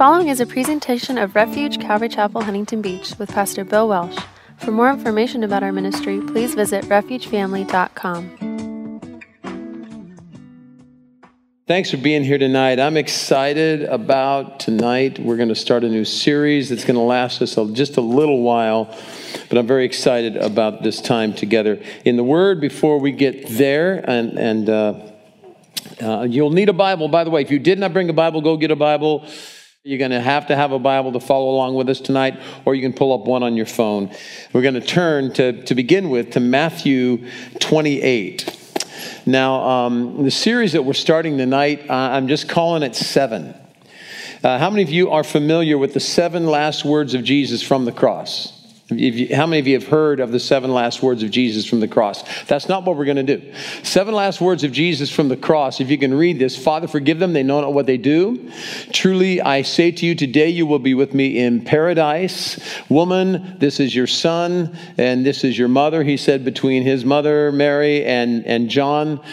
following is a presentation of Refuge Calvary Chapel, Huntington Beach with Pastor Bill Welsh. For more information about our ministry, please visit refugefamily.com. Thanks for being here tonight. I'm excited about tonight. We're going to start a new series that's going to last us just a little while, but I'm very excited about this time together in the Word. Before we get there, and you'll need a Bible. By the way, if you did not bring a Bible, go get a Bible. You're going to have a Bible to follow along with us tonight, or you can pull up one on your phone. We're going to turn to begin with to Matthew 28. Now, the series that we're starting tonight, I'm just calling it 7. How many of you are familiar with the 7 last words of Jesus from the cross? How many of you have heard of the 7 last words of Jesus from the cross? That's not what we're going to do. 7 last words of Jesus from the cross. If you can read this: Father, forgive them. They know not what they do. Truly, I say to you, today you will be with me in paradise. Woman, this is your son, and this is your mother. He said between his mother, Mary, and John,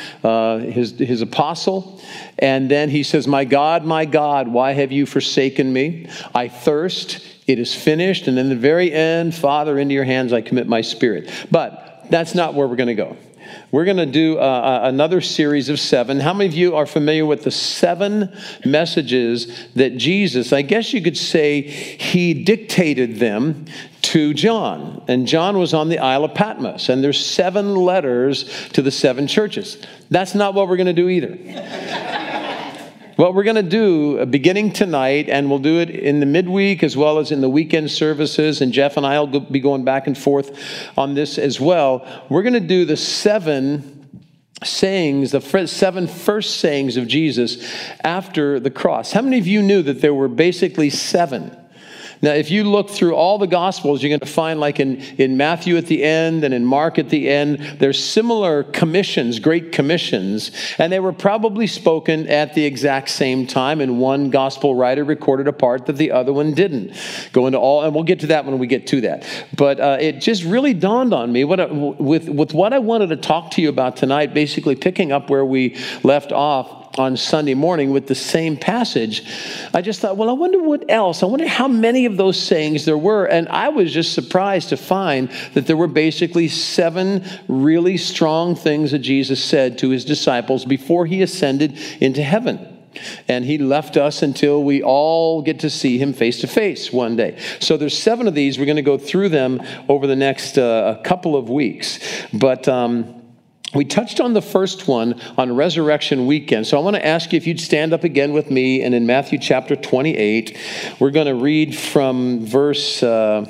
his apostle. And then he says, my God, why have you forsaken me? I thirst. It is finished. And in the very end, Father, into your hands I commit my spirit. But that's not where we're going to go. We're going to do another series of 7. How many of you are familiar with the 7 messages that Jesus, I guess you could say, he dictated them to John? And John was on the Isle of Patmos. And there's 7 letters to the 7 churches. That's not what we're going to do either. What we're going to do beginning tonight, and we'll do it in the midweek as well as in the weekend services, and Jeff and I will be going back and forth on this as well. We're going to do the 7 sayings, the 7 first sayings of Jesus after the cross. How many of you knew that there were basically 7? Now, if you look through all the Gospels, you're going to find, like in Matthew at the end and in Mark at the end, there's similar commissions, great commissions, and they were probably spoken at the exact same time, and one Gospel writer recorded a part that the other one didn't. Go into all, and we'll get to that when we get to that. But it just really dawned on me, with what I wanted to talk to you about tonight, basically picking up where we left off on Sunday morning with the same passage. I just thought, well, I wonder what else. I wonder how many of those sayings there were. And I was just surprised to find that there were basically 7 really strong things that Jesus said to his disciples before he ascended into heaven. And he left us until we all get to see him face to face one day. So there's 7 of these. We're going to go through them over the next couple of weeks. But we touched on the first one on Resurrection Weekend. So I want to ask you if you'd stand up again with me. And in Matthew chapter 28, we're going to read from verse,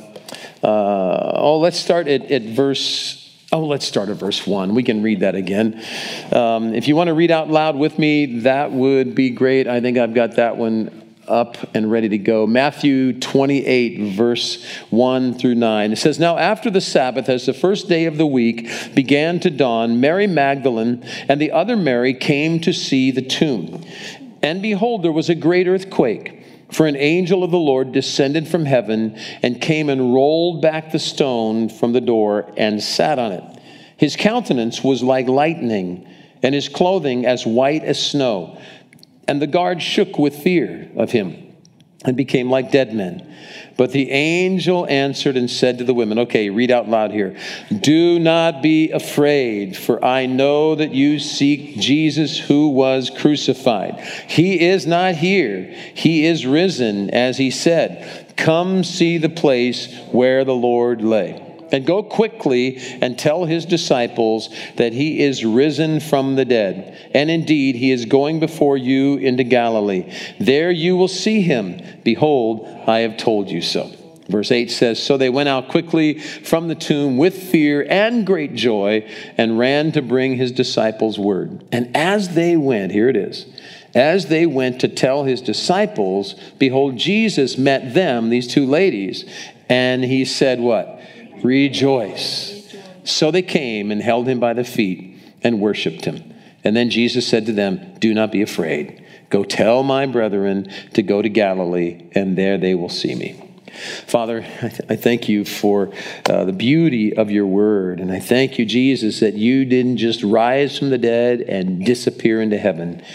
let's start at verse 1. We can read that again. If you want to read out loud with me, that would be great. I think I've got that one up and ready to go. Matthew 28, verse 1 through 9. It says, now after the Sabbath, as the first day of the week began to dawn, Mary Magdalene and the other Mary came to see the tomb. And behold, there was a great earthquake, for an angel of the Lord descended from heaven and came and rolled back the stone from the door and sat on it. His countenance was like lightning, and his clothing as white as snow. And the guards shook with fear of him and became like dead men. But the angel answered and said to the women, okay, read out loud here. Do not be afraid, for I know that you seek Jesus who was crucified. He is not here. He is risen, as he said. Come see the place where the Lord lay. And go quickly and tell his disciples that he is risen from the dead. And indeed, he is going before you into Galilee. There you will see him. Behold, I have told you so. Verse 8 says, so they went out quickly from the tomb with fear and great joy and ran to bring his disciples word. And as they went, here it is, as they went to tell his disciples, behold, Jesus met them, these 2 ladies, and he said what? Rejoice. So they came and held him by the feet and worshiped him. And then Jesus said to them, do not be afraid. Go tell my brethren to go to Galilee, and there they will see me. Father, I thank you for the beauty of your word. And I thank you, Jesus, that you didn't just rise from the dead and disappear into heaven.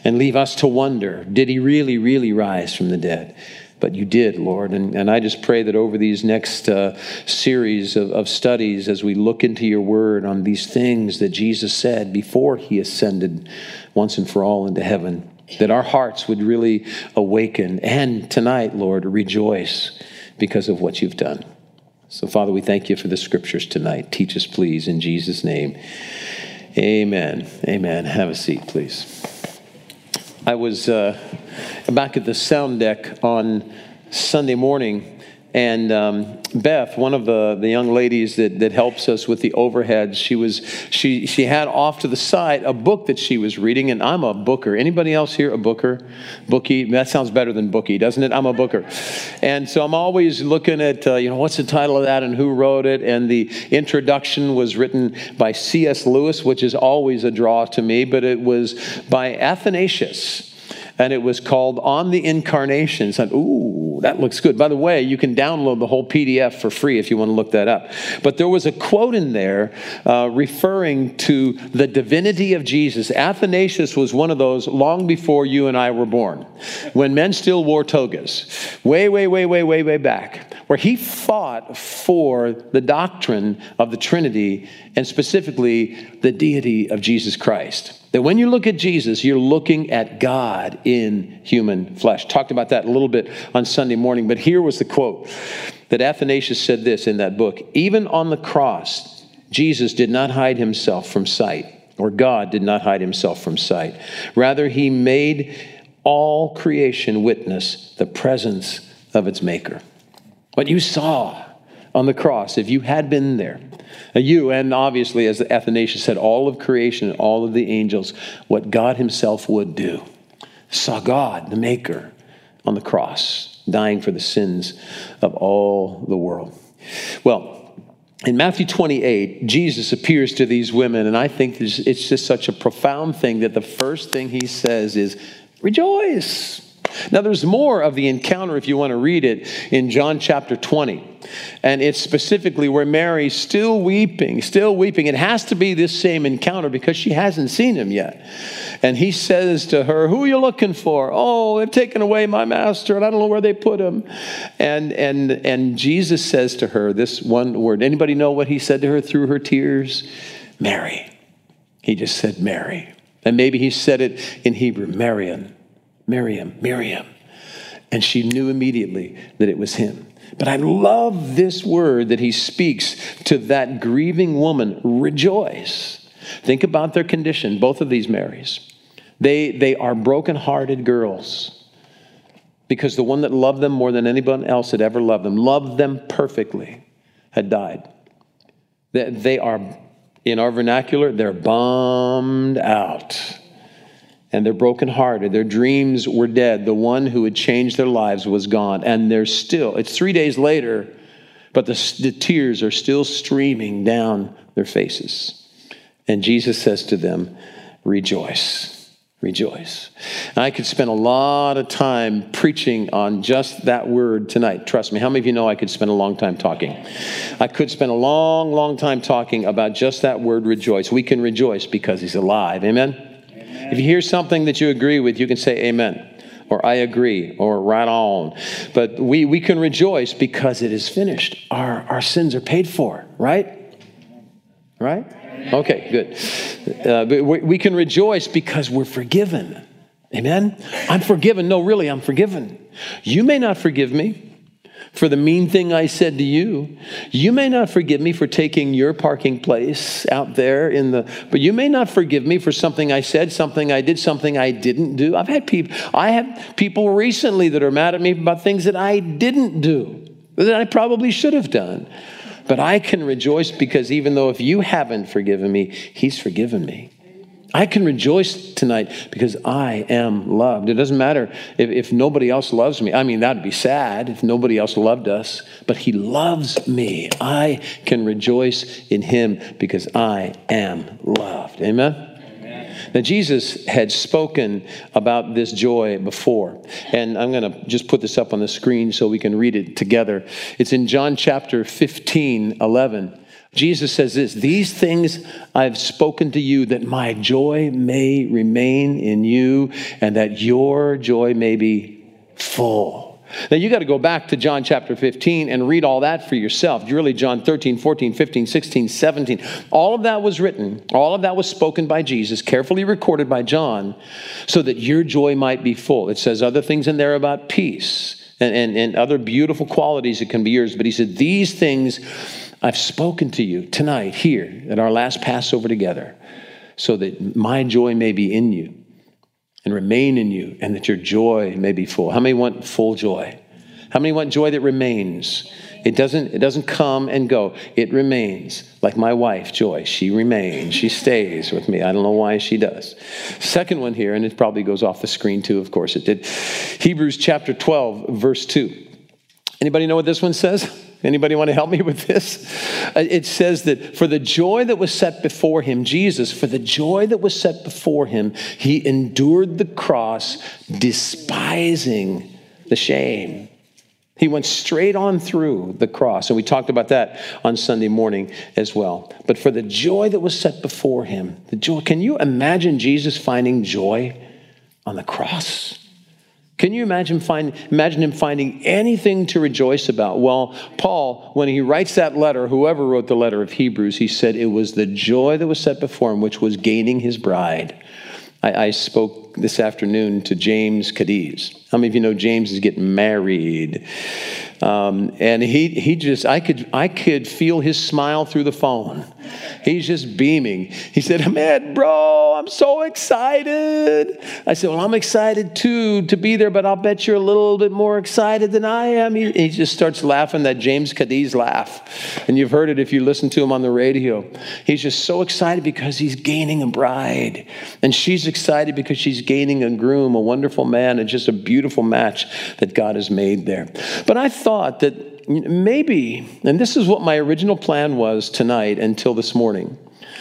and leave us to wonder, did he really, really rise from the dead? But you did, Lord. And I just pray that over these next series of studies, as we look into your word on these things that Jesus said before he ascended once and for all into heaven, that our hearts would really awaken. And tonight, Lord, rejoice because of what you've done. So, Father, we thank you for the scriptures tonight. Teach us, please, in Jesus' name. Amen. Amen. Have a seat, please. I was back at the sound deck on Sunday morning, and Beth, one of the young ladies that helps us with the overhead, she had off to the side a book that she was reading, and I'm a booker. Anybody else here a booker? Bookie? That sounds better than bookie, doesn't it? I'm a booker. And so I'm always looking at, what's the title of that and who wrote it, and the introduction was written by C.S. Lewis, which is always a draw to me, but it was by Athanasius. And it was called On the Incarnation. So, ooh, that looks good. By the way, you can download the whole PDF for free if you want to look that up. But there was a quote in there referring to the divinity of Jesus. Athanasius was one of those long before you and I were born, when men still wore togas, way back, where he fought for the doctrine of the Trinity and specifically the deity of Jesus Christ. That when you look at Jesus, you're looking at God in human flesh. Talked about that a little bit on Sunday morning, but here was the quote that Athanasius said this in that book. Even on the cross, Jesus did not hide himself from sight, or God did not hide himself from sight. Rather, he made all creation witness the presence of its maker. What you saw on the cross, if you had been there, you, and obviously, as Athanasius said, all of creation and all of the angels, what God himself would do, saw God, the maker, on the cross, dying for the sins of all the world. Well, in Matthew 28, Jesus appears to these women, and I think it's just such a profound thing that the first thing he says is, rejoice. Now, there's more of the encounter, if you want to read it, in John chapter 20. And it's specifically where Mary's still weeping. It has to be this same encounter because she hasn't seen him yet. And he says to her, who are you looking for? Oh, they've taken away my master, and I don't know where they put him. And Jesus says to her this one word. Anybody know what he said to her through her tears? Mary. He just said Mary. And maybe he said it in Hebrew, Miriam. And she knew immediately that it was him. But I love this word that he speaks to that grieving woman, rejoice. Think about their condition, both of these Marys. They are broken-hearted girls because the one that loved them more than anyone else had ever loved them perfectly, had died. They are, in our vernacular, they're bummed out. And they're brokenhearted. Their dreams were dead. The one who had changed their lives was gone. And they're still, it's 3 days later, but the tears are still streaming down their faces. And Jesus says to them, rejoice, rejoice. And I could spend a lot of time preaching on just that word tonight. Trust me. How many of you know I could spend a long time talking? I could spend a long time talking about just that word, rejoice. We can rejoice because he's alive. Amen? If you hear something that you agree with, you can say amen, or I agree, or right on. But we can rejoice because it is finished. Our sins are paid for, right? Right? Okay, good. But we can rejoice because we're forgiven. Amen? I'm forgiven. No, really, I'm forgiven. You may not forgive me for the mean thing I said to you. You may not forgive me for taking your parking place out there but you may not forgive me for something I said, something I did, something I didn't do. I have people recently that are mad at me about things that I didn't do, that I probably should have done. But I can rejoice because even though if you haven't forgiven me, he's forgiven me. I can rejoice tonight because I am loved. It doesn't matter if nobody else loves me. I mean, that'd be sad if nobody else loved us, but he loves me. I can rejoice in him because I am loved. Amen? Amen. Now, Jesus had spoken about this joy before, and I'm going to just put this up on the screen so we can read it together. It's in John chapter 15:11. Jesus says this, these things I've spoken to you that my joy may remain in you and that your joy may be full. Now, you got to go back to John chapter 15 and read all that for yourself. Really, John 13, 14, 15, 16, 17. All of that was written. All of that was spoken by Jesus, carefully recorded by John, so that your joy might be full. It says other things in there about peace and other beautiful qualities that can be yours. But he said, these things I've spoken to you tonight here at our last Passover together, so that my joy may be in you and remain in you, and that your joy may be full. How many want full joy? How many want joy that remains? It doesn't come and go. It remains. Like my wife, Joy. She remains. She stays with me. I don't know why she does. Second one here, and it probably goes off the screen too, of course it did. Hebrews chapter 12, verse 2. Anybody know what this one says? Anybody want to help me with this? It says that for the joy that was set before him, Jesus, for the joy that was set before him, he endured the cross, despising the shame. He went straight on through the cross. And we talked about that on Sunday morning as well. But for the joy that was set before him, the joy, can you imagine Jesus finding joy on the cross? Can you imagine him finding anything to rejoice about? Well, Paul, when he writes that letter, whoever wrote the letter of Hebrews, he said it was the joy that was set before him, which was gaining his bride. I spoke this afternoon to James Cadiz. How many of you know James is getting married? And he just, I could feel his smile through the phone. He's just beaming. He said, man, bro, I'm so excited. I said, well, I'm excited too to be there, but I'll bet you're a little bit more excited than I am. He just starts laughing, that James Cadiz laugh. And you've heard it if you listen to him on the radio. He's just so excited because he's gaining a bride. And she's excited because she's gaining a groom, a wonderful man, and just a beautiful match that God has made there. But I thought that maybe, and this is what my original plan was tonight until this morning.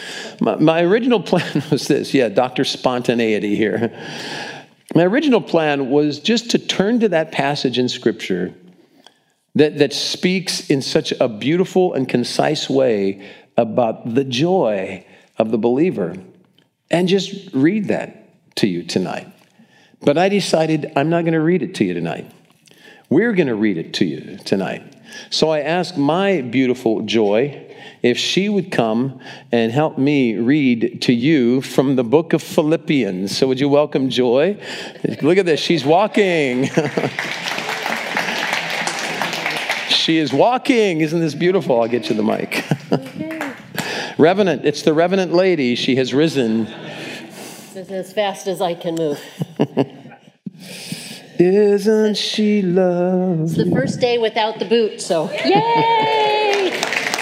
My original plan was this. Yeah, Dr. Spontaneity here. My original plan was just to turn to that passage in Scripture that speaks in such a beautiful and concise way about the joy of the believer and just read that to you tonight. But I decided I'm not going to read it to you tonight. We're going to read it to you tonight. So I asked my beautiful Joy if she would come and help me read to you from the book of Philippians. So would you welcome Joy? Look at this. She's walking. She is walking. Isn't this beautiful? I'll get you the mic. Revenant. It's the Revenant lady. She has risen. This is as fast as I can move. Isn't she lovely? It's the first day without the boot, so yay!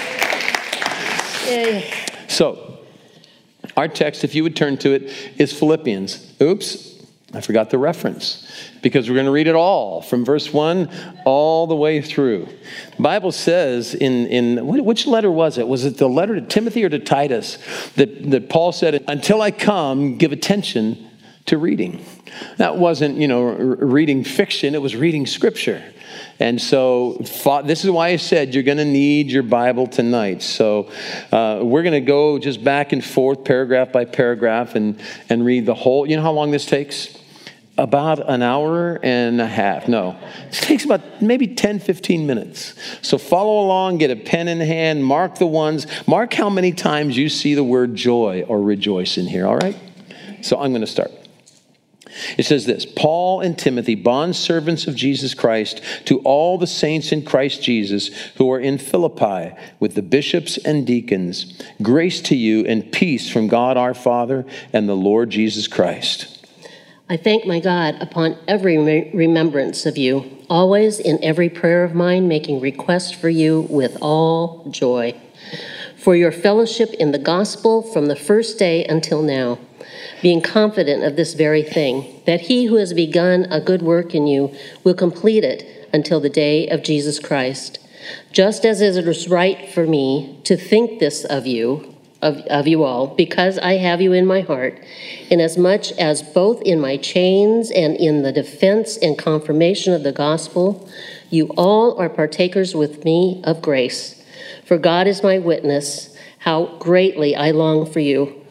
Yay. So, our text, if you would turn to it, is Philippians. Oops, I forgot the reference. Because we're going to read it all, from verse 1 all the way through. The Bible says which letter was it? Was it the letter to Timothy or to Titus? That Paul said, until I come, give attention to reading. That wasn't, reading fiction. It was reading Scripture. And so this is why I said you're going to need your Bible tonight. So we're going to go just back and forth, paragraph by paragraph, and read the whole. You know how long this takes? About an hour and a half. No, it takes about maybe 10, 15 minutes. So follow along, get a pen in hand, mark the ones. Mark how many times you see the word joy or rejoice in here, all right? So I'm going to start. It says this, Paul and Timothy, bondservants of Jesus Christ, to all the saints in Christ Jesus who are in Philippi, with the bishops and deacons, grace to you and peace from God our Father and the Lord Jesus Christ. I thank my God upon every remembrance of you, always in every prayer of mine, making request for you with all joy, for your fellowship in the gospel from the first day until now, being confident of this very thing, that he who has begun a good work in you will complete it until the day of Jesus Christ. Just as it is right for me to think this of you all, because I have you in my heart, inasmuch as both in my chains and in the defense and confirmation of the gospel, you all are partakers with me of grace. For God is my witness, how greatly I long for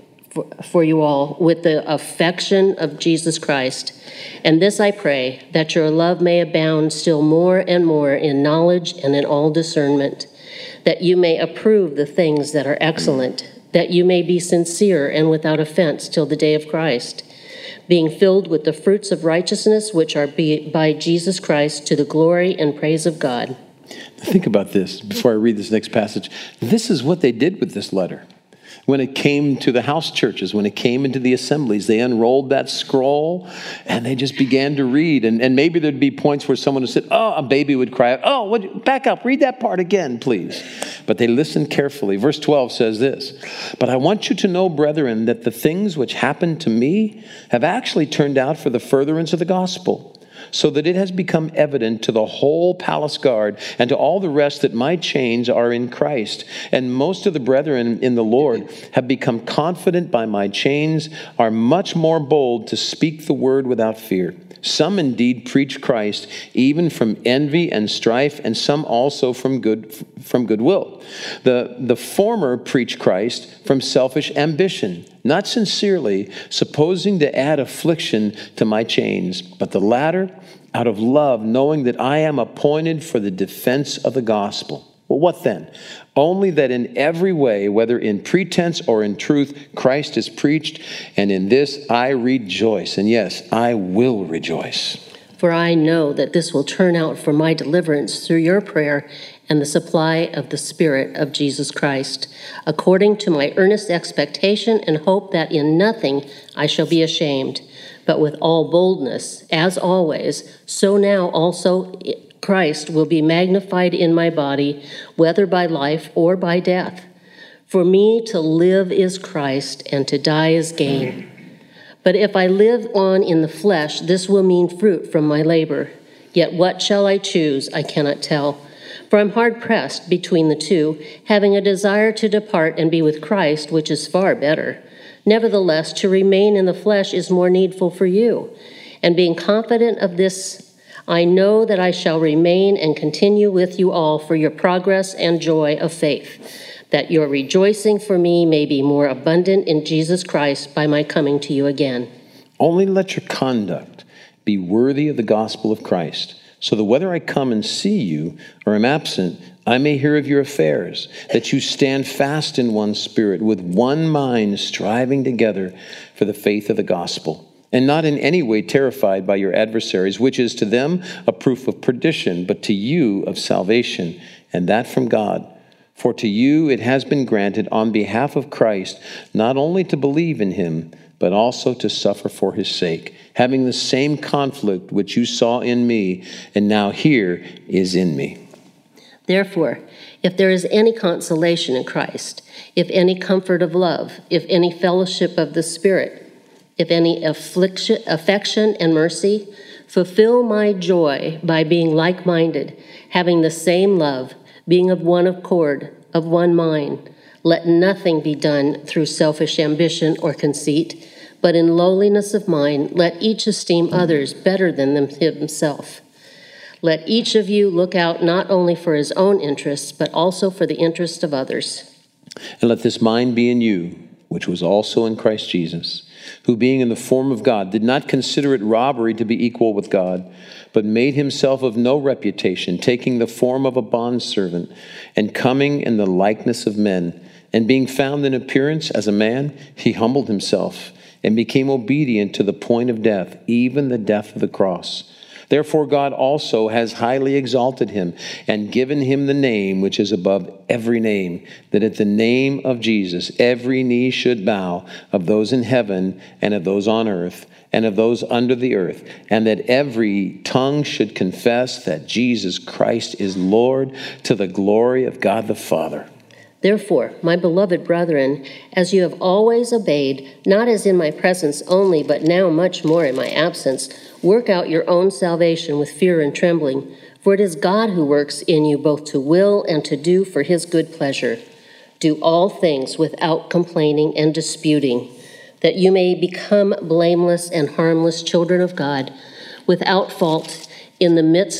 you all, with the affection of Jesus Christ. And this I pray, that your love may abound still more and more in knowledge and in all discernment, that you may approve the things that are excellent, that you may be sincere and without offense till the day of Christ, being filled with the fruits of righteousness which are by Jesus Christ, to the glory and praise of God. Think about this before I read this next passage. This is what they did with this letter. When it came to the house churches, when it came into the assemblies, they unrolled that scroll and they just began to read. And maybe there'd be points where someone would say, oh, a baby would cry out, oh, back up, read that part again, please. But they listened carefully. Verse 12 says this, but I want you to know, brethren, that the things which happened to me have actually turned out for the furtherance of the gospel, so that it has become evident to the whole palace guard and to all the rest that my chains are in Christ. And most of the brethren in the Lord have become confident by my chains, are much more bold to speak the word without fear. Some indeed preach Christ, even from envy and strife, and some also from goodwill. The former preach Christ from selfish ambition, not sincerely, supposing to add affliction to my chains, but the latter out of love, knowing that I am appointed for the defense of the gospel. Well, what then? Only that in every way, whether in pretense or in truth, Christ is preached, and in this I rejoice. And yes, I will rejoice. For I know that this will turn out for my deliverance through your prayer and the supply of the Spirit of Jesus Christ, according to my earnest expectation and hope that in nothing I shall be ashamed, but with all boldness, as always, so now also Christ will be magnified in my body, whether by life or by death. For me to live is Christ, and to die is gain. But if I live on in the flesh, this will mean fruit from my labor. Yet what shall I choose, I cannot tell. For I'm hard-pressed between the two, having a desire to depart and be with Christ, which is far better. Nevertheless, to remain in the flesh is more needful for you. And being confident of this, I know that I shall remain and continue with you all for your progress and joy of faith, that your rejoicing for me may be more abundant in Jesus Christ by my coming to you again. Only let your conduct be worthy of the gospel of Christ, so that whether I come and see you or am absent, I may hear of your affairs, that you stand fast in one spirit, with one mind, striving together for the faith of the gospel, and not in any way terrified by your adversaries, which is to them a proof of perdition, but to you of salvation, and that from God. For to you it has been granted on behalf of Christ not only to believe in him, but also to suffer for his sake, having the same conflict which you saw in me, and now here is in me. Therefore, if there is any consolation in Christ, if any comfort of love, if any fellowship of the Spirit, if any affection and mercy, fulfill my joy by being like-minded, having the same love, being of one accord, of one mind. Let nothing be done through selfish ambition or conceit, but in lowliness of mind, let each esteem others better than himself. Let each of you look out not only for his own interests, but also for the interest of others. And let this mind be in you, which was also in Christ Jesus, who being in the form of God did not consider it robbery to be equal with God, but made himself of no reputation, taking the form of a bondservant, and coming in the likeness of men. And being found in appearance as a man, he humbled himself and became obedient to the point of death, even the death of the cross. Therefore God also has highly exalted him and given him the name which is above every name, that at the name of Jesus every knee should bow, of those in heaven and of those on earth and of those under the earth, and that every tongue should confess that Jesus Christ is Lord, to the glory of God the Father. Therefore, my beloved brethren, as you have always obeyed, not as in my presence only, but now much more in my absence, work out your own salvation with fear and trembling, for it is God who works in you both to will and to do for his good pleasure. Do all things without complaining and disputing, that you may become blameless and harmless children of God, without fault, in the midst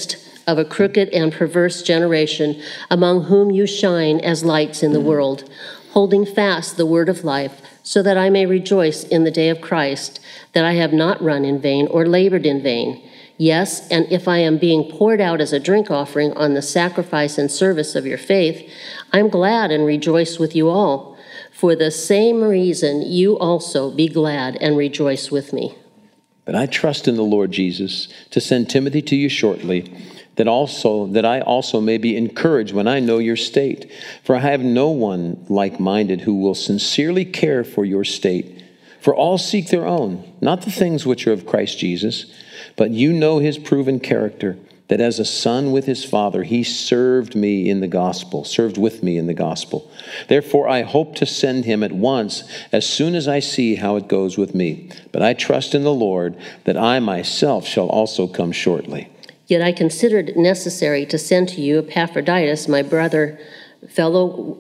of a crooked and perverse generation, among whom you shine as lights in the world, holding fast the word of life, so that I may rejoice in the day of Christ, that I have not run in vain or labored in vain. Yes, and if I am being poured out as a drink offering on the sacrifice and service of your faith, I am glad and rejoice with you all. For the same reason, you also be glad and rejoice with me. But I trust in the Lord Jesus to send Timothy to you shortly, that I also may be encouraged when I know your state. For I have no one like-minded who will sincerely care for your state. For all seek their own, not the things which are of Christ Jesus, but you know his proven character, that as a son with his father, he served with me in the gospel. Therefore, I hope to send him at once, as soon as I see how it goes with me. But I trust in the Lord that I myself shall also come shortly. Yet I considered it necessary to send to you Epaphroditus, my brother, fellow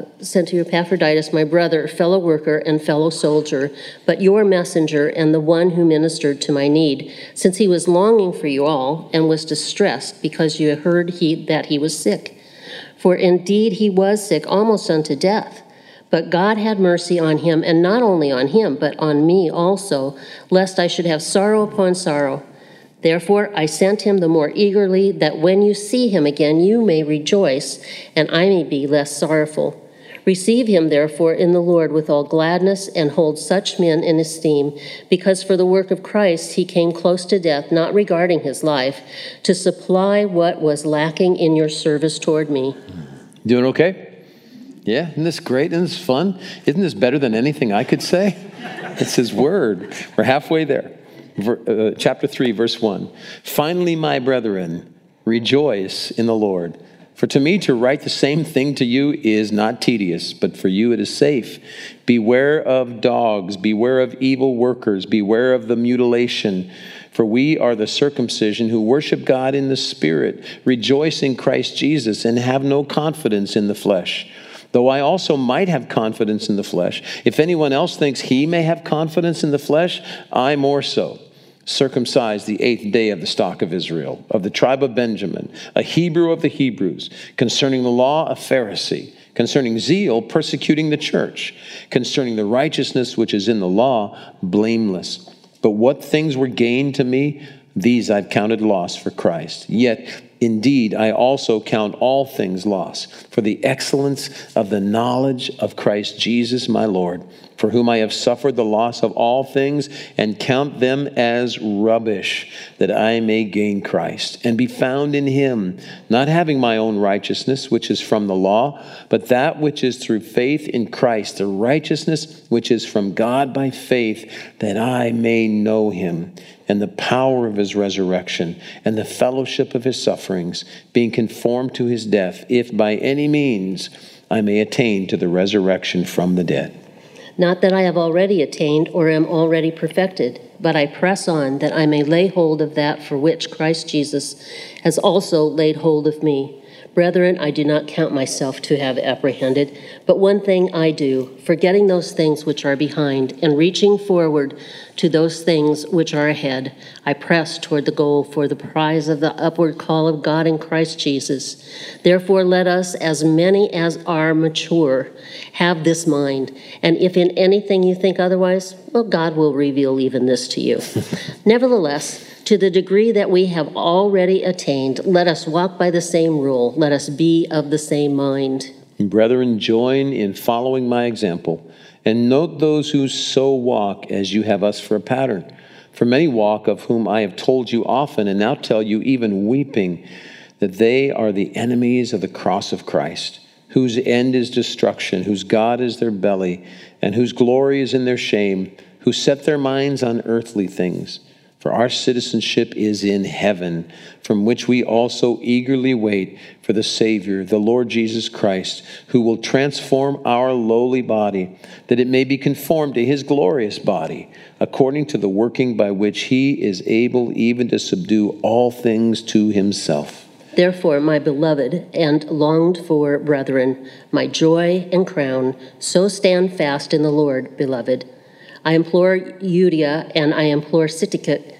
worker and fellow soldier, but your messenger and the one who ministered to my need, since he was longing for you all and was distressed because you heard that he was sick. For indeed he was sick almost unto death. But God had mercy on him, and not only on him, but on me also, lest I should have sorrow upon sorrow. Therefore I sent him the more eagerly, that when you see him again you may rejoice, and I may be less sorrowful. Receive him therefore in the Lord with all gladness, and hold such men in esteem, because for the work of Christ he came close to death, not regarding his life, to supply what was lacking in your service toward me. Doing okay? Yeah, isn't this great? Isn't this fun? Isn't this better than anything I could say? It's his word. We're halfway there. Chapter 3, verse 1. Finally, my brethren, rejoice in the Lord. For to me to write the same thing to you is not tedious, but for you it is safe. Beware of dogs, beware of evil workers, beware of the mutilation. For we are the circumcision who worship God in the Spirit, rejoice in Christ Jesus, and have no confidence in the flesh. Though I also might have confidence in the flesh. If anyone else thinks he may have confidence in the flesh, I more so. Circumcised the 8th day of the stock of Israel, of the tribe of Benjamin, a Hebrew of the Hebrews, concerning the law, a Pharisee, concerning zeal, persecuting the church, concerning the righteousness which is in the law, blameless. But what things were gained to me, these I've counted loss for Christ. Yet indeed, I also count all things loss for the excellence of the knowledge of Christ Jesus my Lord, for whom I have suffered the loss of all things and count them as rubbish, that I may gain Christ and be found in him, not having my own righteousness, which is from the law, but that which is through faith in Christ, the righteousness which is from God by faith, that I may know him and the power of his resurrection, and the fellowship of his sufferings, being conformed to his death, if by any means I may attain to the resurrection from the dead. Not that I have already attained or am already perfected, but I press on that I may lay hold of that for which Christ Jesus has also laid hold of me. Brethren, I do not count myself to have apprehended, but one thing I do, forgetting those things which are behind and reaching forward to those things which are ahead, I press toward the goal for the prize of the upward call of God in Christ Jesus. Therefore, let us, as many as are mature, have this mind. And if in anything you think otherwise, well, God will reveal even this to you. Nevertheless, to the degree that we have already attained, let us walk by the same rule. Let us be of the same mind. Brethren, join in following my example, and note those who so walk as you have us for a pattern. For many walk, of whom I have told you often, and now tell you even weeping, that they are the enemies of the cross of Christ, whose end is destruction, whose God is their belly, and whose glory is in their shame, who set their minds on earthly things. For our citizenship is in heaven, from which we also eagerly wait for the Savior, the Lord Jesus Christ, who will transform our lowly body, that it may be conformed to his glorious body, according to the working by which he is able even to subdue all things to himself. Therefore, my beloved and longed for brethren, my joy and crown, so stand fast in the Lord, beloved. I implore Euodia and I implore Syntyche,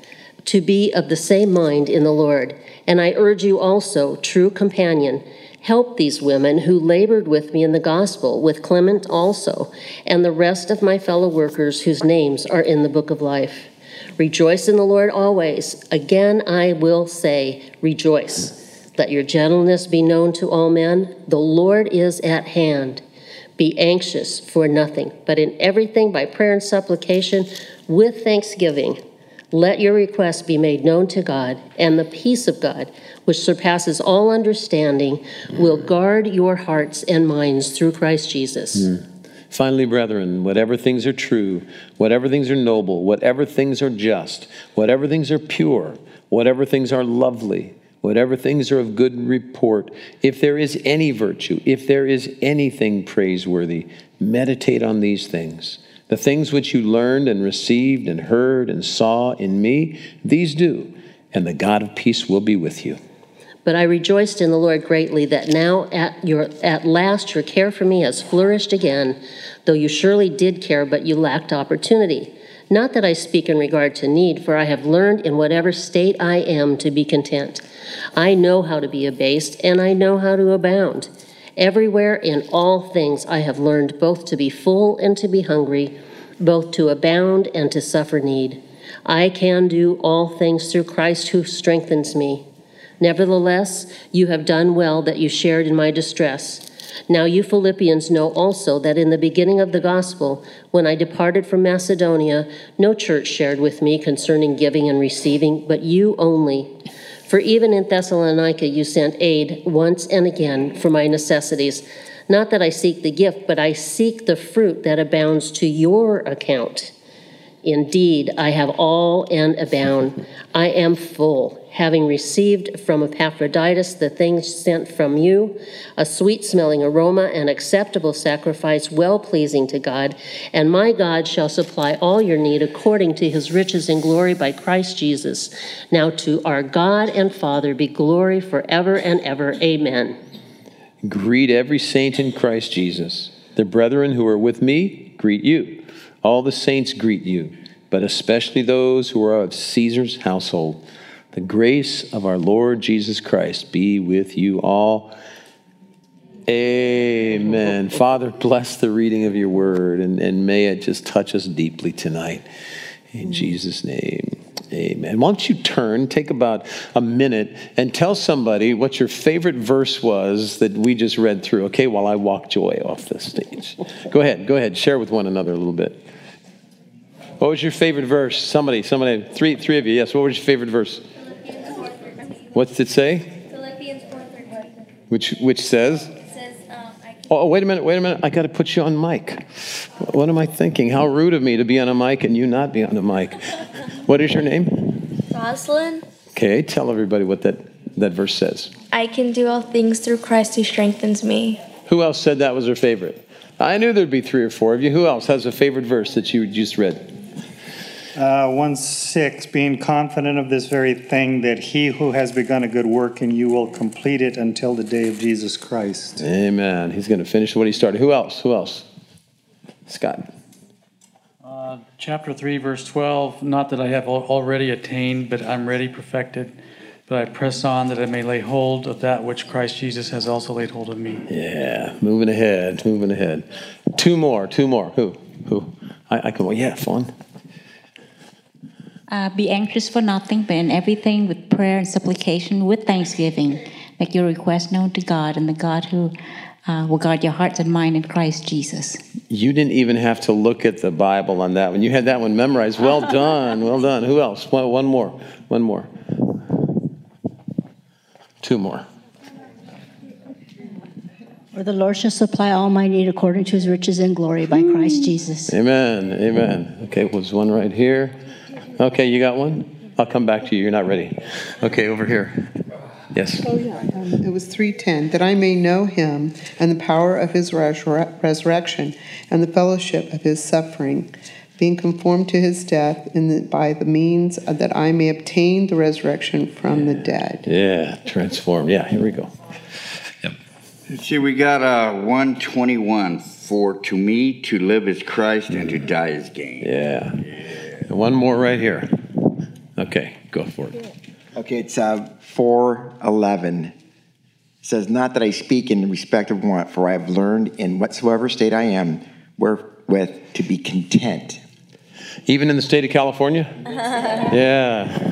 to be of the same mind in the Lord. And I urge you also, true companion, help these women who labored with me in the gospel, with Clement also, and the rest of my fellow workers whose names are in the book of life. Rejoice in the Lord always. Again, I will say, rejoice. Let your gentleness be known to all men. The Lord is at hand. Be anxious for nothing, but in everything by prayer and supplication with thanksgiving. Let your requests be made known to God, and the peace of God, which surpasses all understanding, will guard your hearts and minds through Christ Jesus. Finally, brethren, whatever things are true, whatever things are noble, whatever things are just, whatever things are pure, whatever things are lovely, whatever things are of good report, if there is any virtue, if there is anything praiseworthy, meditate on these things. The things which you learned and received and heard and saw in me, these do, and the God of peace will be with you. But I rejoiced in the Lord greatly that now at last your care for me has flourished again, though you surely did care, but you lacked opportunity. Not that I speak in regard to need, for I have learned in whatever state I am to be content. I know how to be abased, and I know how to abound. Everywhere in all things I have learned both to be full and to be hungry, both to abound and to suffer need. I can do all things through Christ who strengthens me. Nevertheless, you have done well that you shared in my distress. Now you Philippians know also that in the beginning of the gospel, when I departed from Macedonia, no church shared with me concerning giving and receiving, but you only. For even in Thessalonica you sent aid once and again for my necessities. Not that I seek the gift, but I seek the fruit that abounds to your account. Indeed, I have all and abound. I am full, having received from Epaphroditus the things sent from you, a sweet-smelling aroma, an acceptable sacrifice, well-pleasing to God. And my God shall supply all your need according to his riches in glory by Christ Jesus. Now to our God and Father be glory forever and ever. Amen. Greet every saint in Christ Jesus. The brethren who are with me greet you. All the saints greet you, but especially those who are of Caesar's household. The grace of our Lord Jesus Christ be with you all. Amen. Father, bless the reading of your word, and may it just touch us deeply tonight. In Jesus' name, amen. Why don't you take about a minute and tell somebody what your favorite verse was that we just read through, okay, while I walk Joy off the stage. Go ahead. Share with one another a little bit. What was your favorite verse? Somebody, three of you, yes. What was your favorite verse? What's it say? Philippians 4:13. Which says? It says, Oh, wait a minute. I got to put you on mic. What am I thinking? How rude of me to be on a mic and you not be on a mic. What is your name? Rosalind, Okay, tell everybody what that verse says. I can do all things through Christ who strengthens me. Who else said that was their favorite? I knew there'd be 3 or 4 of you. Who else has a favorite verse that you just read? 1:6, being confident of this very thing, that he who has begun a good work in you will complete it until the day of Jesus Christ. Amen. He's going to finish what he started. Who else? Scott. Chapter 3, verse 12, not that I have already attained, but I'm ready, perfected. But I press on that I may lay hold of that which Christ Jesus has also laid hold of me. Yeah, moving ahead. 2 more. Who? I come on. Yeah, Fawn. Be anxious for nothing, but in everything with prayer and supplication, with thanksgiving, make your request known to God, and the God who will guard your hearts and mind in Christ Jesus. You didn't even have to look at the Bible on that one. You had that one memorized. Well done. Who else? One more. 2 more. For the Lord shall supply all my need according to his riches and glory by Christ Jesus. Amen. Okay, was one right here. Okay, you got one? I'll come back to you. You're not ready. Okay, over here. Yes. Oh, yeah. It was 3:10, that I may know him and the power of his resurrection and the fellowship of his suffering, being conformed to his death by the means that I may obtain the resurrection from the dead. Yeah, transformed. Yeah, here we go. Yep. See, we got 1:21, for to me to live is Christ and to die is gain. Yeah. And one more right here. Okay, go for it. Okay, it's 4:11. It says, "Not that I speak in respect of want, for I have learned in whatsoever state I am, wherewith to be content." Even in the state of California? Yeah.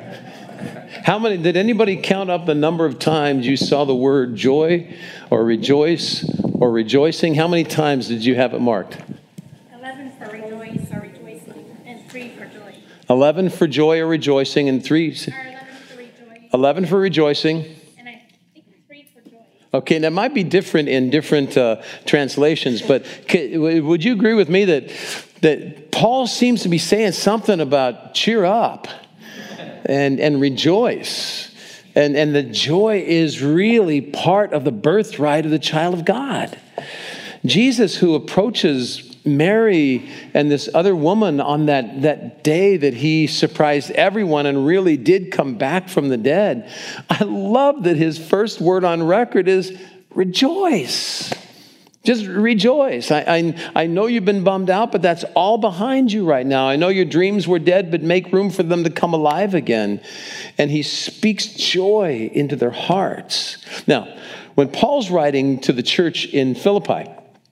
How many, did anybody count up the number of times you saw the word joy or rejoice or rejoicing? How many times did you have it marked? 11 for rejoice or rejoicing, and 3 for joy. 11 for joy or rejoicing, and 3. Or 11 for rejoice. 11 for rejoicing. And I think 3 for joy. Okay, that might be different in different translations, but would you agree with me that Paul seems to be saying something about cheer up and rejoice? And the joy is really part of the birthright of the child of God. Jesus, who approaches Mary and this other woman on that day that he surprised everyone and really did come back from the dead, I love that his first word on record is rejoice. Just rejoice. I know you've been bummed out, but that's all behind you right now. I know your dreams were dead, but make room for them to come alive again. And he speaks joy into their hearts. Now, when Paul's writing to the church in Philippi,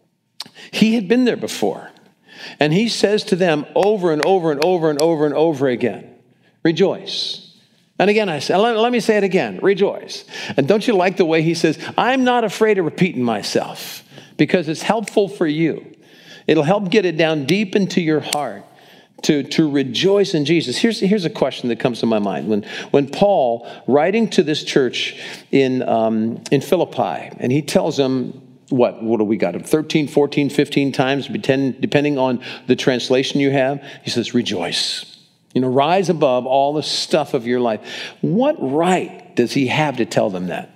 he had been there before. And he says to them over and over and over and over and over again, rejoice. And again, I say, let me say it again, rejoice. And don't you like the way he says, I'm not afraid of repeating myself, because it's helpful for you. It'll help get it down deep into your heart to rejoice in Jesus. Here's a question that comes to my mind. When Paul, writing to this church in Philippi, and he tells them, what do we got? 13, 14, 15 times, depending on the translation you have, he says, rejoice. Rise above all the stuff of your life. What right does he have to tell them that?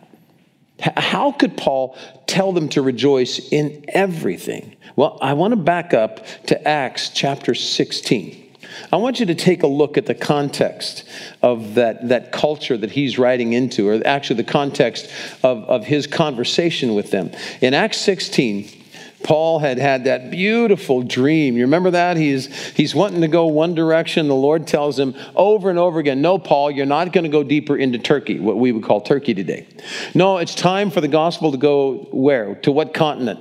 How could Paul tell them to rejoice in everything? Well, I want to back up to Acts chapter 16. I want you to take a look at the context of that culture that he's writing into, or actually the context of his conversation with them. In Acts 16, Paul had that beautiful dream. You remember that? He's wanting to go one direction. The Lord tells him over and over again, no, Paul, you're not going to go deeper into Turkey, what we would call Turkey today. No, it's time for the gospel to go where? To what continent?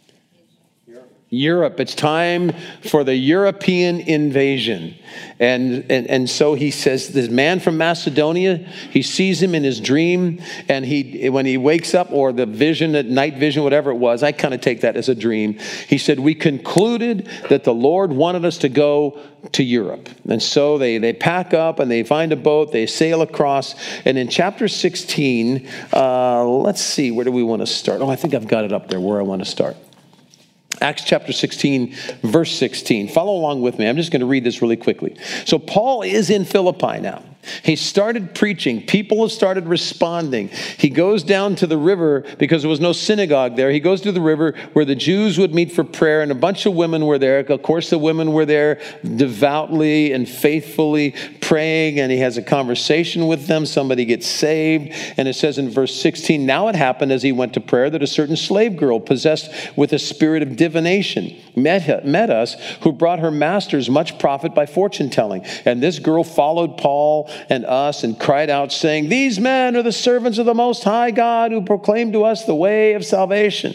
Europe. It's time for the European invasion. And so he says, this man from Macedonia, he sees him in his dream, and when he wakes up, or the vision, at night vision, whatever it was, I kind of take that as a dream. He said, we concluded that the Lord wanted us to go to Europe. And so they pack up and they find a boat, they sail across. And in chapter 16, let's see, where do we want to start? Oh, I think I've got it up there where I want to start. Acts chapter 16, verse 16. Follow along with me. I'm just going to read this really quickly. So Paul is in Philippi now. He started preaching. People have started responding. He goes down to the river because there was no synagogue there. He goes to the river where the Jews would meet for prayer, and a bunch of women were there. Of course, the women were there devoutly and faithfully praying, and he has a conversation with them. Somebody gets saved, and it says in verse 16, now it happened as he went to prayer that a certain slave girl possessed with a spirit of divination met us, who brought her masters much profit by fortune telling. And this girl followed Paul and us and cried out, saying, these men are the servants of the Most High God, who proclaim to us the way of salvation.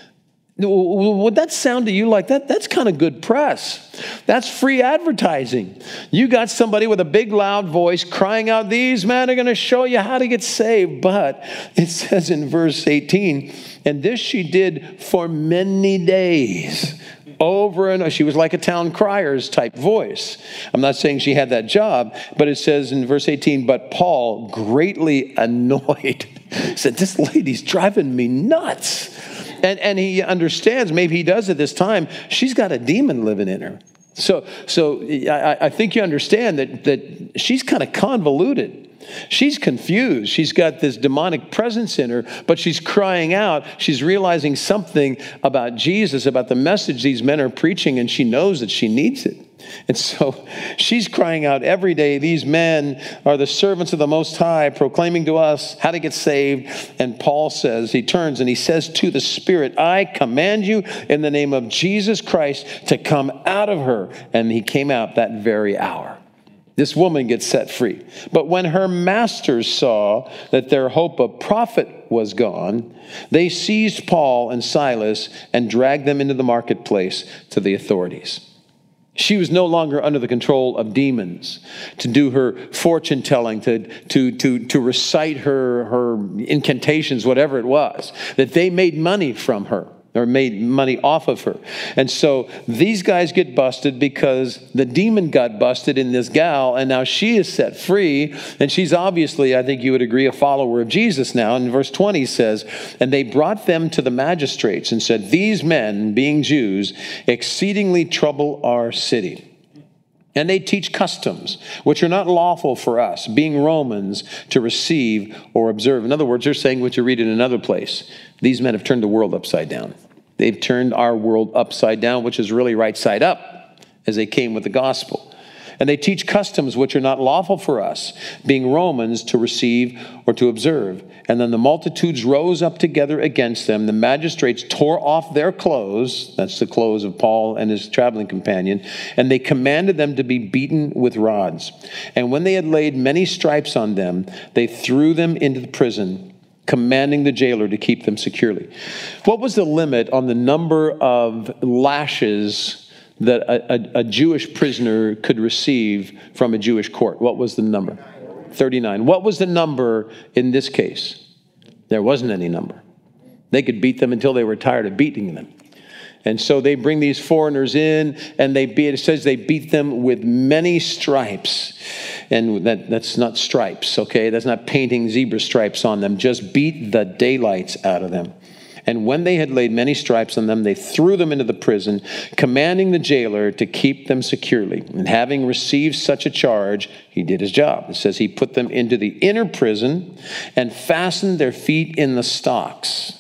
Would that sound to you like that? That's kind of good press. That's free advertising. You got somebody with a big loud voice crying out, these men are going to show you how to get saved. But it says in verse 18, and this she did for many days. Over and over. She was like a town crier's type voice. I'm not saying she had that job, but it says in verse 18, but Paul, greatly annoyed, said, this lady's driving me nuts. And he understands, maybe he does at this time, she's got a demon living in her. So I think you understand that she's kind of convoluted. She's confused. She's got this demonic presence in her, but she's crying out. She's realizing something about Jesus, about the message these men are preaching, and she knows that she needs it. And so she's crying out every day, these men are the servants of the Most High, proclaiming to us how to get saved. And Paul says, he turns and he says to the Spirit, I command you in the name of Jesus Christ to come out of her. And he came out that very hour. This woman gets set free. But when her masters saw that their hope of profit was gone, they seized Paul and Silas and dragged them into the marketplace to the authorities. She was no longer under the control of demons to do her fortune telling, to recite her incantations, whatever it was, that they made money from her, or made money off of her. And so these guys get busted because the demon got busted in this gal, and now she is set free, and she's obviously, I think you would agree, a follower of Jesus now. And verse 20 says, and they brought them to the magistrates and said, these men, being Jews, exceedingly trouble our city. And they teach customs which are not lawful for us, being Romans, to receive or observe. In other words, they're saying what you read in another place. These men have turned the world upside down. They've turned our world upside down, which is really right side up, as they came with the gospel. And they teach customs which are not lawful for us, being Romans, to receive or to observe. And then the multitudes rose up together against them. The magistrates tore off their clothes, that's the clothes of Paul and his traveling companion, and they commanded them to be beaten with rods. And when they had laid many stripes on them, they threw them into the prison, commanding the jailer to keep them securely. What was the limit on the number of lashes that a Jewish prisoner could receive from a Jewish court? What was the number? 39. What was the number in this case? There wasn't any number. They could beat them until they were tired of beating them. And so they bring these foreigners in, and it says they beat them with many stripes. And that's not stripes, okay? That's not painting zebra stripes on them. Just beat the daylights out of them. And when they had laid many stripes on them, they threw them into the prison, commanding the jailer to keep them securely. And having received such a charge, he did his job. It says he put them into the inner prison and fastened their feet in the stocks.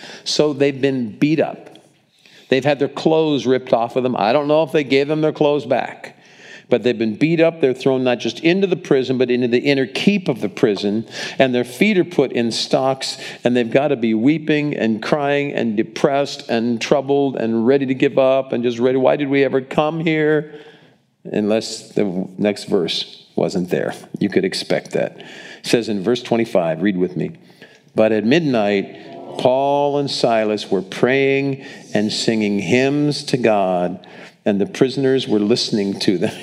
So they've been beat up. They've had their clothes ripped off of them. I don't know if they gave them their clothes back. But they've been beat up. They're thrown not just into the prison, but into the inner keep of the prison. And their feet are put in stocks. And they've got to be weeping and crying and depressed and troubled and ready to give up and just ready. Why did we ever come here? Unless the next verse wasn't there. You could expect that. It says in verse 25, read with me. But at midnight, Paul and Silas were praying and singing hymns to God, and the prisoners were listening to them.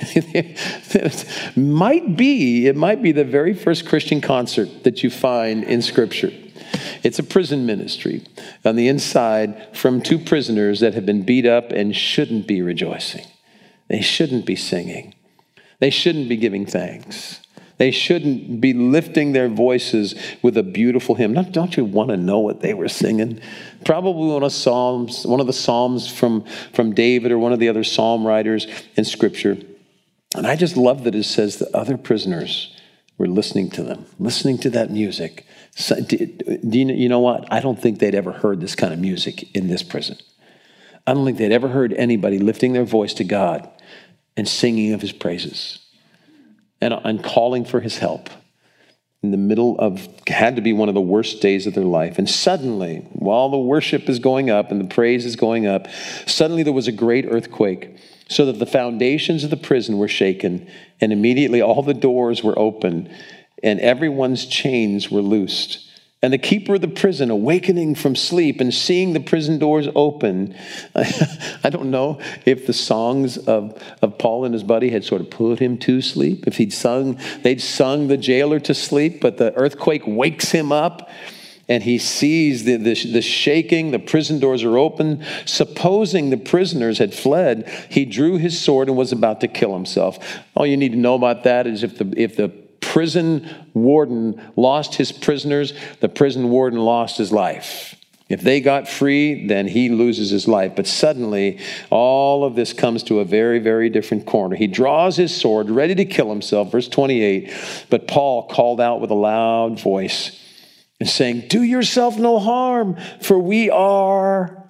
It might be the very first Christian concert that you find in Scripture. It's a prison ministry on the inside from two prisoners that have been beat up and shouldn't be rejoicing. They shouldn't be singing. They shouldn't be giving thanks. They shouldn't be lifting their voices with a beautiful hymn. Don't you want to know what they were singing? Probably one of the Psalms from David or one of the other psalm writers in Scripture. And I just love that it says the other prisoners were listening to them, listening to that music. So, you know what? I don't think they'd ever heard this kind of music in this prison. I don't think they'd ever heard anybody lifting their voice to God and singing of his praises and calling for his help in the middle of, had to be one of the worst days of their life. And suddenly, while the worship is going up and the praise is going up, suddenly there was a great earthquake, so that the foundations of the prison were shaken, and immediately all the doors were opened, and everyone's chains were loosed. And the keeper of the prison, awakening from sleep and seeing the prison doors open, I don't know if the songs of Paul and his buddy had sort of put him to sleep, if they'd sung the jailer to sleep, but the earthquake wakes him up, and he sees the shaking, the prison doors are open. Supposing the prisoners had fled, he drew his sword and was about to kill himself. All you need to know about that is if the prison warden lost his prisoners, the prison warden lost his life. If they got free, then he loses his life. But suddenly, all of this comes to a very, very different corner. He draws his sword, ready to kill himself. Verse 28, but Paul called out with a loud voice and saying, do yourself no harm, for we are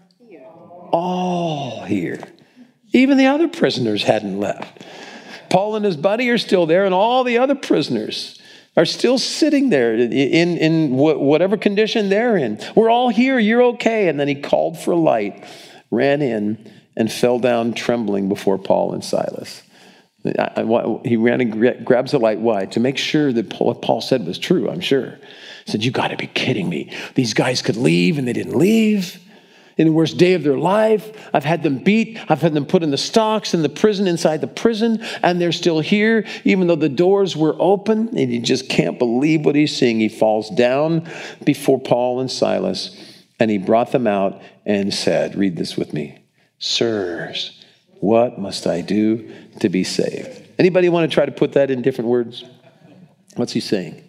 all here. Even the other prisoners hadn't left. Paul and his buddy are still there, and all the other prisoners are still sitting there in whatever condition they're in. We're all here. You're okay. And then he called for a light, ran in, and fell down trembling before Paul and Silas. He ran and grabs the light. Why? To make sure that what Paul said was true, I'm sure. He said, you got to be kidding me. These guys could leave and they didn't leave. In the worst day of their life, I've had them beat. I've had them put in the stocks in the prison, inside the prison, and they're still here, even though the doors were open. And he just can't believe what he's seeing. He falls down before Paul and Silas, and he brought them out and said, read this with me, sirs, what must I do to be saved? Anybody want to try to put that in different words? What's he saying?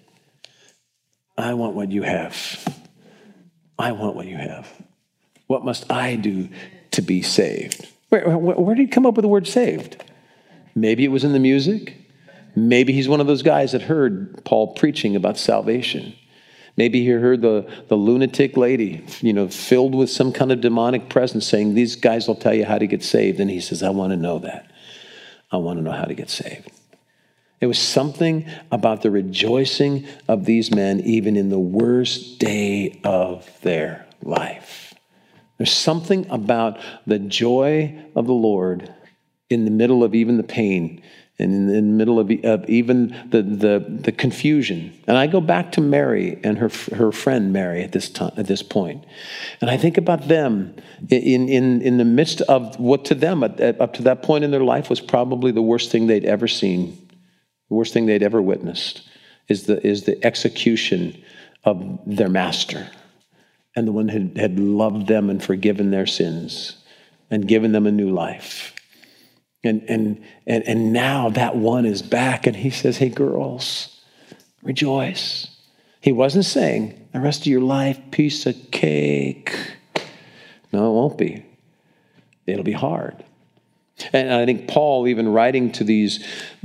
I want what you have. I want what you have. What must I do to be saved? Where did he come up with the word saved? Maybe it was in the music. Maybe he's one of those guys that heard Paul preaching about salvation. Maybe he heard the lunatic lady, filled with some kind of demonic presence saying, these guys will tell you how to get saved. And he says, I want to know that. I want to know how to get saved. It was something about the rejoicing of these men, even in the worst day of their life. There's something about the joy of the Lord in the middle of even the pain and in the middle of even the confusion. And I go back to Mary and her friend Mary at this point. And I think about them in the midst of what to them up to that point in their life was probably the worst thing they'd ever seen, the worst thing they'd ever witnessed is the execution of their master. And the one who had loved them and forgiven their sins and given them a new life. And now that one is back and he says, hey, girls, rejoice. He wasn't saying the rest of your life, piece of cake. No, it won't be. It'll be hard. And I think Paul, even writing to these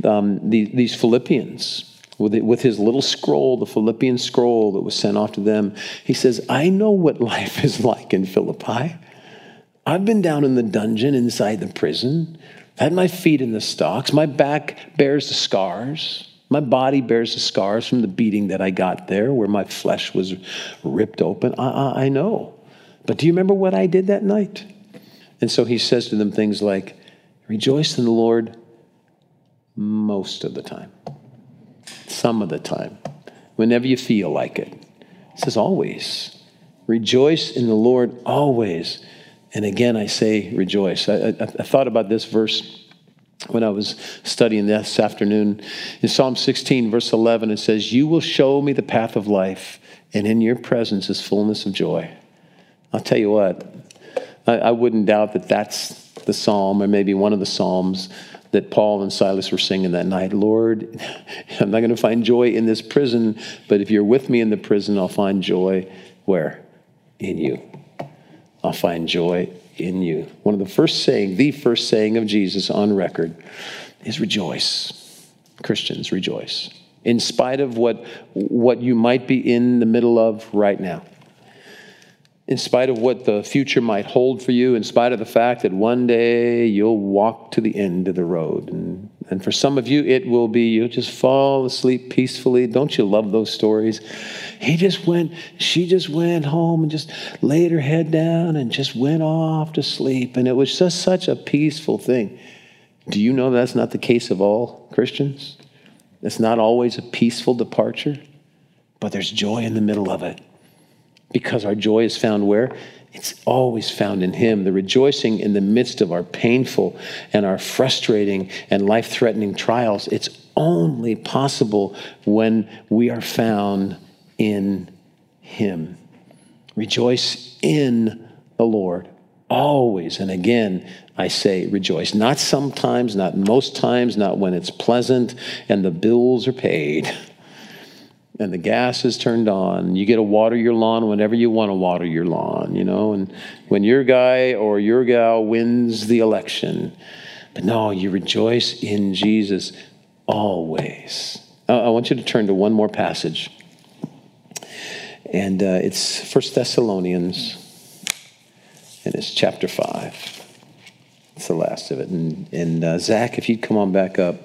Philippians, with his little scroll, the Philippian scroll that was sent off to them, he says, I know what life is like in Philippi. I've been down in the dungeon inside the prison. I've had my feet in the stocks. My back bears the scars. My body bears the scars from the beating that I got there where my flesh was ripped open. I know. But do you remember what I did that night? And so he says to them things like, rejoice in the Lord most of the time. Some of the time, whenever you feel like it. It says always. Rejoice in the Lord always. And again, I say rejoice. I thought about this verse when I was studying this afternoon. In Psalm 16, verse 11, it says, you will show me the path of life, and in your presence is fullness of joy. I'll tell you what, I wouldn't doubt that that's the psalm, or maybe one of the psalms that Paul and Silas were singing that night. Lord, I'm not going to find joy in this prison, but if you're with me in the prison, I'll find joy where? In you. I'll find joy in you. One of the first saying of Jesus on record is rejoice. Christians, rejoice. In spite of what you might be in the middle of right now. In spite of what the future might hold for you, in spite of the fact that one day you'll walk to the end of the road. And for some of you, it will be, you'll just fall asleep peacefully. Don't you love those stories? She just went home and just laid her head down and just went off to sleep. And it was just such a peaceful thing. Do you know that's not the case of all Christians? It's not always a peaceful departure, but there's joy in the middle of it. Because our joy is found where? It's always found in Him. The rejoicing in the midst of our painful and our frustrating and life-threatening trials, it's only possible when we are found in Him. Rejoice in the Lord always. And again, I say rejoice. Not sometimes, not most times, not when it's pleasant and the bills are paid. And the gas is turned on. You get to water your lawn whenever you want to water your lawn, and when your guy or your gal wins the election. But no, you rejoice in Jesus always. I want you to turn to one more passage. And it's 1 Thessalonians, and it's chapter 5. It's the last of it. And Zach, if you'd come on back up,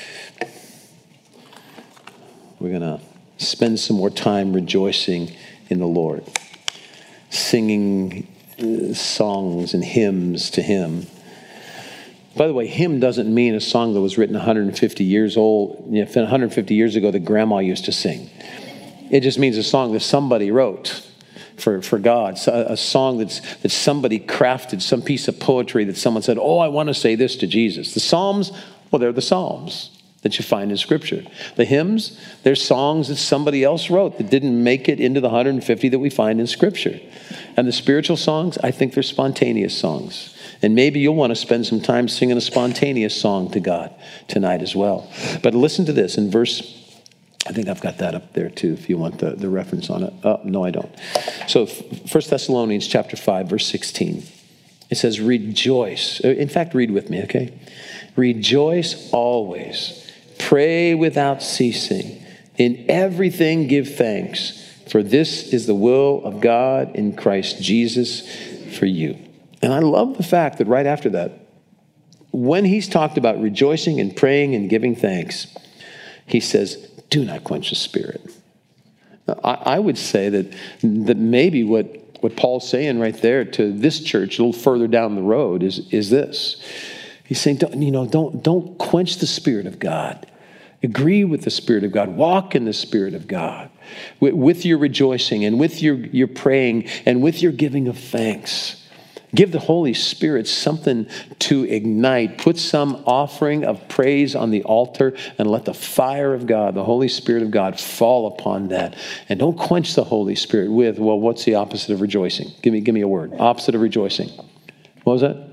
we're going to spend some more time rejoicing in the Lord, singing songs and hymns to Him. By the way, hymn doesn't mean a song that was written 150 years old, 150 years ago that grandma used to sing. It just means a song that somebody wrote for God, a song that somebody crafted, some piece of poetry that someone said, oh, I want to say this to Jesus. The Psalms, well, they're the Psalms that you find in Scripture. The hymns, they're songs that somebody else wrote that didn't make it into the 150 that we find in Scripture. And the spiritual songs, I think they're spontaneous songs. And maybe you'll want to spend some time singing a spontaneous song to God tonight as well. But listen to this in verse, I think I've got that up there too, if you want the reference on it. Oh, no, I don't. So 1 Thessalonians chapter 5, verse 16. It says, rejoice. In fact, read with me, okay? Rejoice always. Pray without ceasing. In everything give thanks, for this is the will of God in Christ Jesus for you. And I love the fact that right after that, when he's talked about rejoicing and praying and giving thanks, he says, do not quench the Spirit. Now, I would say that maybe what Paul's saying right there to this church a little further down the road is this. He's saying, don't quench the Spirit of God. Agree with the Spirit of God. Walk in the Spirit of God with your rejoicing and with your praying and with your giving of thanks. Give the Holy Spirit something to ignite. Put some offering of praise on the altar and let the fire of God, the Holy Spirit of God, fall upon that. And don't quench the Holy Spirit with, well, what's the opposite of rejoicing? Give me a word. Opposite of rejoicing. What was that?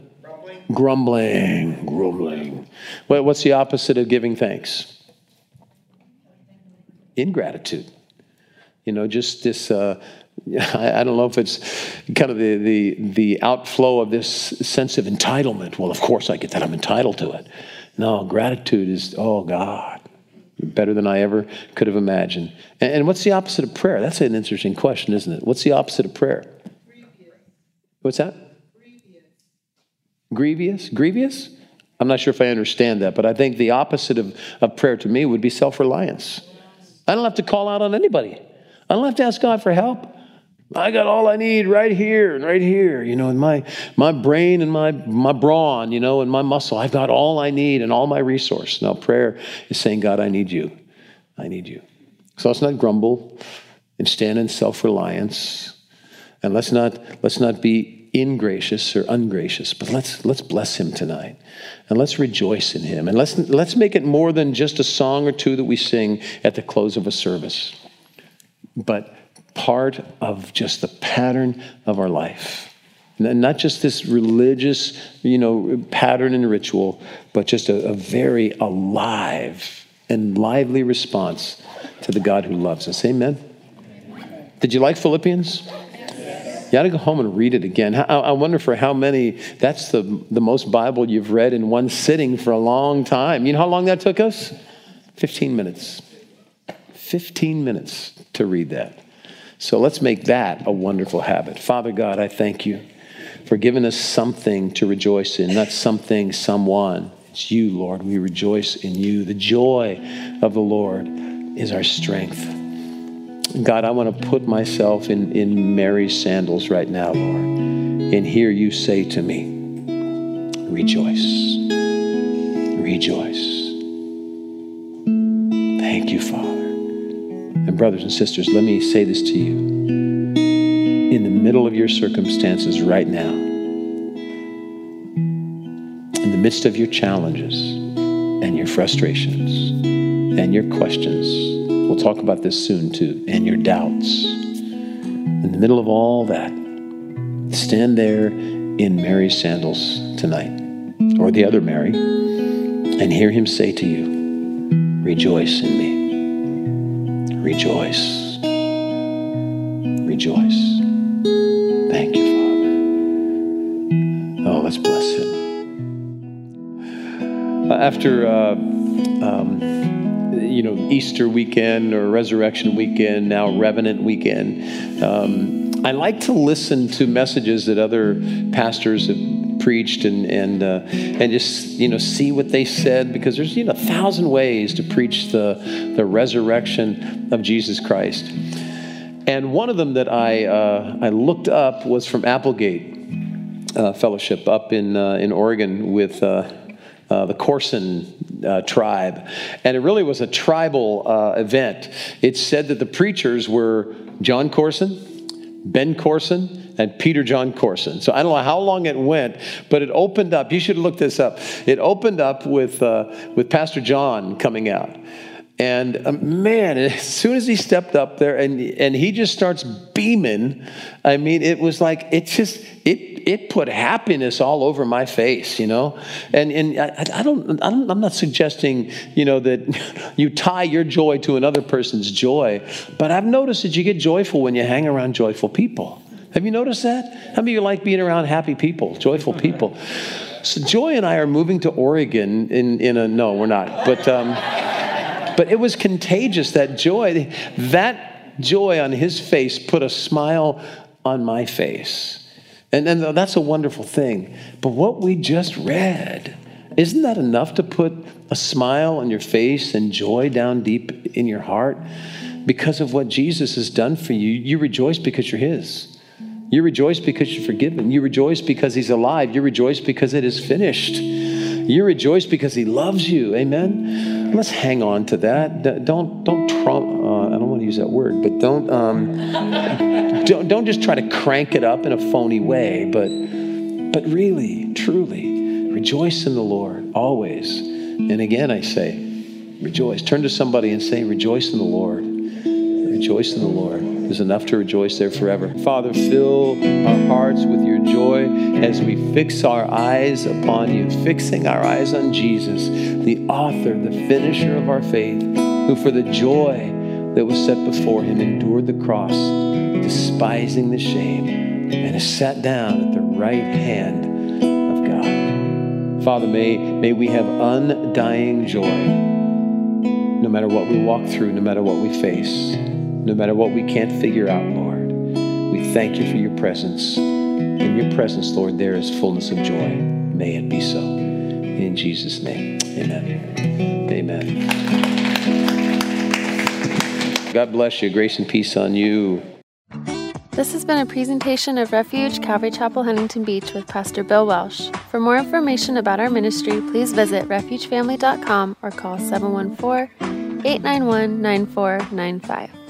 Grumbling. What's the opposite of giving thanks? Ingratitude. Just this... I don't know if it's kind of the outflow of this sense of entitlement. Well, of course I get that. I'm entitled to it. No, gratitude is, oh, God, you're better than I ever could have imagined. And what's the opposite of prayer? That's an interesting question, isn't it? What's the opposite of prayer? Grievous. What's that? Grievous? I'm not sure if I understand that, but I think the opposite of prayer to me would be self-reliance. I don't have to call out on anybody. I don't have to ask God for help. I got all I need right here and right here, in my brain and my brawn, and my muscle. I've got all I need and all my resource. Now, prayer is saying, God, I need you. I need you. So let's not grumble and stand in self-reliance. And let's not be ingracious or ungracious, but let's bless him tonight. And let's rejoice in him. And let's make it more than just a song or two that we sing at the close of a service, but part of just the pattern of our life. Not just this religious, pattern and ritual, but just a very alive and lively response to the God who loves us. Amen? Did you like Philippians? You ought to go home and read it again. I wonder for how many, that's the most Bible you've read in one sitting for a long time. You know how long that took us? 15 minutes. 15 minutes to read that. So let's make that a wonderful habit. Father God, I thank you for giving us something to rejoice in, not something, someone. It's you, Lord. We rejoice in you. The joy of the Lord is our strength. God, I want to put myself in Mary's sandals right now, Lord, and hear you say to me, rejoice. Rejoice. Thank you, Father. And brothers and sisters, let me say this to you. In the middle of your circumstances right now, in the midst of your challenges and your frustrations and your questions, we'll talk about this soon too, and your doubts, in the middle of all that, stand there in Mary's sandals tonight, or the other Mary, and hear him say to you, rejoice in me. Rejoice. Rejoice. Thank you, Father. Oh, let's bless him. After, Easter weekend or Resurrection weekend, now Revenant weekend, I like to listen to messages that other pastors have preached and just see what they said, because there's 1,000 ways to preach the resurrection of Jesus Christ. And one of them that I looked up was from Applegate Fellowship up in Oregon with the Corson tribe. And it really was a tribal event. It's said that the preachers were John Corson, Ben Corson, and Peter John Corson. So I don't know how long it went, but it opened up. You should look this up. It opened up with Pastor John coming out. And man, as soon as he stepped up there and he just starts beaming, I mean, it was like, it put happiness all over my face, you know? And I'm not suggesting, you know, that you tie your joy to another person's joy, but I've noticed that you get joyful when you hang around joyful people. Have you noticed that? How many of you like being around happy people, joyful people? So Joy and I are moving to Oregon no, we're not, but it was contagious, that joy. That joy on his face put a smile on my face. And that's a wonderful thing. But what we just read, isn't that enough to put a smile on your face and joy down deep in your heart? Because of what Jesus has done for you, you rejoice because you're his. You rejoice because you're forgiven. You rejoice because he's alive. You rejoice because it is finished. You rejoice because he loves you. Amen. Let's hang on to that. Don't trump. I don't want to use that word, but don't just try to crank it up in a phony way. But really, truly, rejoice in the Lord always. And again, I say, rejoice. Turn to somebody and say, rejoice in the Lord. Rejoice in the Lord. There's enough to rejoice there forever. Father, fill our hearts with your joy as we fix our eyes upon you, fixing our eyes on Jesus, the author, the finisher of our faith, who for the joy that was set before him endured the cross, despising the shame, and is sat down at the right hand of God. Father, may we have undying joy, no matter what we walk through, no matter what we face, no matter what we can't figure out, Lord. We thank you for your presence. In your presence, Lord, there is fullness of joy. May it be so. In Jesus' name, amen. Amen. God bless you. Grace and peace on you. This has been a presentation of Refuge Calvary Chapel, Huntington Beach with Pastor Bill Welsh. For more information about our ministry, please visit refugefamily.com or call 714-891-9495.